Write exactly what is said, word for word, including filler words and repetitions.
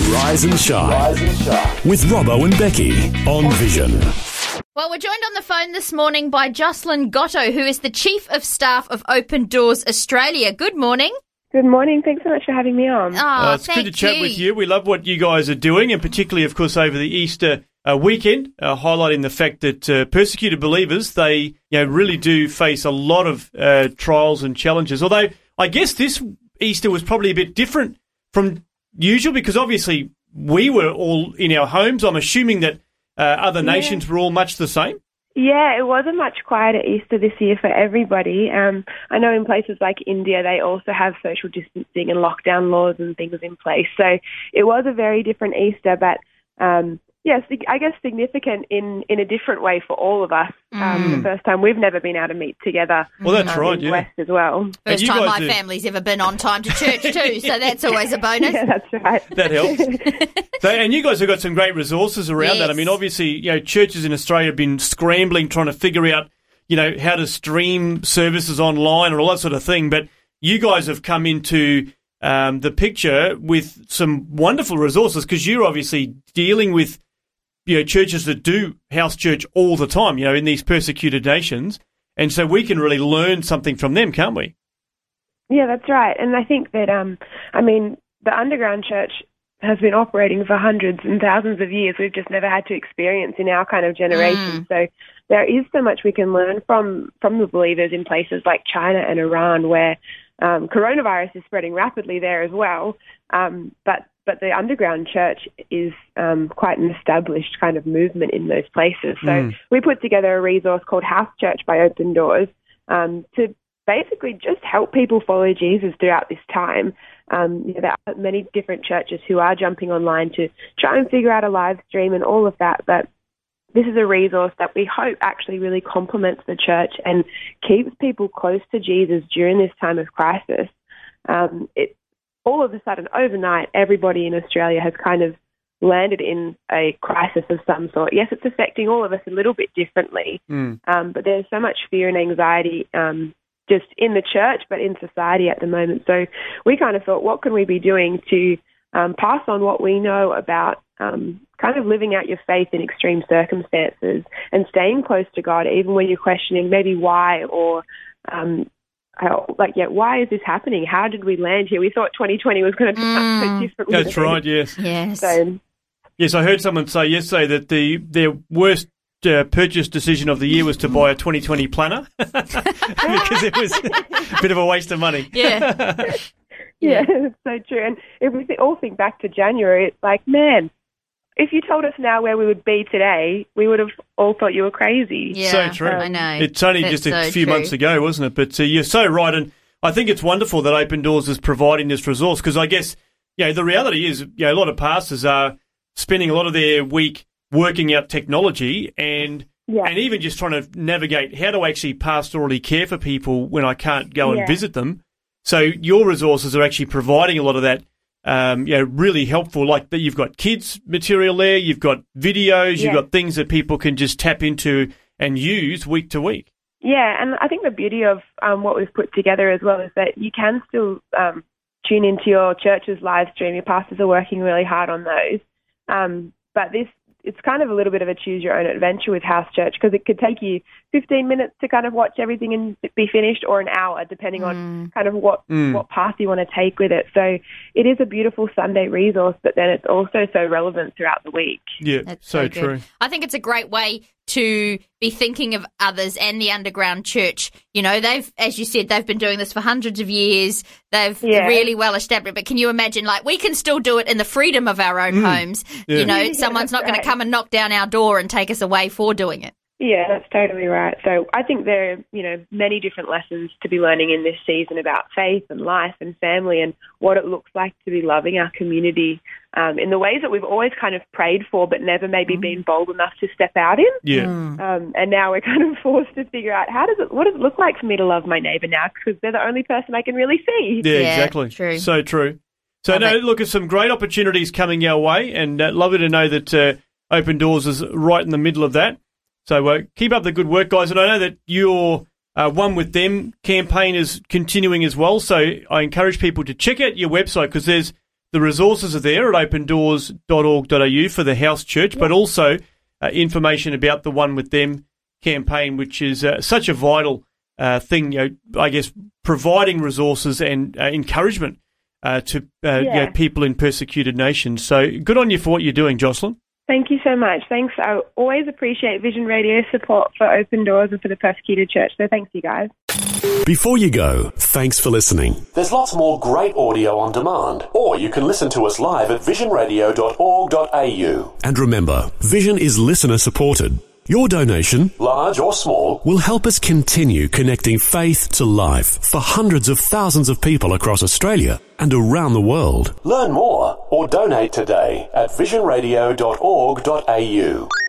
Rise and Shine, Rise and Shine. With Robbo and Becky on Vision. Well, we're joined on the phone this morning by Jocelyn Gotto, who is the Chief of Staff of Open Doors Australia. Good morning. Good morning. Thanks so much for having me on. Oh, uh, it's thank good to chat you. with you. We love what you guys are doing, and particularly, of course, over the Easter uh, weekend, uh, highlighting the fact that uh, persecuted believers, they you know, really do face a lot of uh, trials and challenges. Although I guess this Easter was probably a bit different from usual because obviously we were all in our homes. I'm assuming that uh, other Yeah. nations were all much the same. Yeah, it was a much quieter Easter this year for everybody. Um, I know in places like India, they also have social distancing and lockdown laws and things in place. So it was a very different Easter, but um, yes, I guess significant in, in a different way for all of us. Um, Mm. The first time we've never been able to meet together. Well, that's um, right, in yeah. West as well. And First you time guys my do- family's ever been on time to church too, so that's always a bonus. Yeah, that's right. That helps. So, and you guys have got some great resources around that. I Yes. mean, obviously, you know, churches in Australia have been scrambling trying to figure out, you know, how to stream services online and all that sort of thing. But you guys have come into um, the picture with some wonderful resources because you're obviously dealing with, you know, churches that do house church all the time, you know, in these persecuted nations. And so we can really learn something from them, can't we? Yeah, that's right. And I think that, um, I mean, the underground church has been operating for hundreds and thousands of years. We've just never had to experience in our kind of generation. Mm. So there is so much we can learn from, from the believers in places like China and Iran where um, coronavirus is spreading rapidly there as well. Um, but but the underground church is um, quite an established kind of movement in those places. So Mm. we put together a resource called House Church by Open Doors um, to basically just help people follow Jesus throughout this time. Um, you know, there are many different churches who are jumping online to try and figure out a live stream and all of that, but this is a resource that we hope actually really complements the church and keeps people close to Jesus during this time of crisis. Um, it, all of a sudden, overnight, everybody in Australia has kind of landed in a crisis of some sort. Yes, it's affecting all of us a little bit differently, Mm. um, but there's so much fear and anxiety um, just in the church, but in society at the moment. So we kind of thought, what can we be doing to um, pass on what we know about um, kind of living out your faith in extreme circumstances and staying close to God, even when you're questioning maybe why or um, how, like, yeah, why is this happening? How did we land here? We thought twenty twenty was going to be Mm. so different. That's right, yes. Yes. So, Yes, I heard someone say yesterday that the their worst uh, purchase decision of the year was to buy a twenty twenty planner because it was a bit of a waste of money. Yeah. yeah, it's so true. And if we th- all think back to January, it's like, man, if you told us now where we would be today, we would have all thought you were crazy. Yeah, So true. I know. It's only That's just a so few true. months ago, wasn't it? But uh, you're so right, and I think it's wonderful that Open Doors is providing this resource because I guess, you know, the reality is, you know, a lot of pastors are spending a lot of their week working out technology and Yeah. and even just trying to navigate how to actually pastorally care for people when I can't go and Yeah. visit them. So your resources are actually providing a lot of that, um, you know, really helpful. Like that, you've got kids material there, you've got videos, you've Yeah. got things that people can just tap into and use week to week. Yeah, and I think the beauty of um, what we've put together as well is that you can still um, tune into your church's live stream. Your pastors are working really hard on those. Um, but this, it's kind of a little bit of a choose-your-own adventure with House Church because it could take you fifteen minutes to kind of watch everything and be finished, or an hour, depending on kind of what, Mm. what path you want to take with it. So it is a beautiful Sunday resource, but then it's also so relevant throughout the week. Yeah, That's so, so, good. true. I think it's a great way to be thinking of others and the underground church. You know, they've, as you said, they've been doing this for hundreds of years. They've Yeah. really well established. But can you imagine, like, we can still do it in the freedom of our own Mm. homes. Yeah. You know, Yeah, someone's not that's going to right. come and knock down our door and take us away for doing it. Yeah, that's totally right. So I think there are, you know, many different lessons to be learning in this season about faith and life and family and what it looks like to be loving our community um, in the ways that we've always kind of prayed for but never maybe been bold enough to step out in. Yeah. Um, and now we're kind of forced to figure out how does it, what does it look like for me to love my neighbour now because they're the only person I can really see. Yeah, Yeah, exactly. true. So true. So, Love no, it. look, at some great opportunities coming our way, and uh, lovely to know that uh, Open Doors is right in the middle of that. So uh, keep up the good work, guys. And I know that your uh, One With Them campaign is continuing as well. So I encourage people to check out your website because there's the resources are there at open doors dot org dot a u for the house church, yeah. but also uh, information about the One With Them campaign, which is uh, such a vital uh, thing, you know, I guess, providing resources and uh, encouragement uh, to uh, yeah. you know, people in persecuted nations. So good on you for what you're doing, Jocelyn. Thank you so much. Thanks. I always appreciate Vision Radio support for Open Doors and for the persecuted church. So thanks, you guys. Before you go, thanks for listening. There's lots more great audio on demand, or you can listen to us live at vision radio dot org dot a u. And remember, Vision is listener supported. Your donation, large or small, will help us continue connecting faith to life for hundreds of thousands of people across Australia and around the world. Learn more or donate today at vision radio dot org dot a u.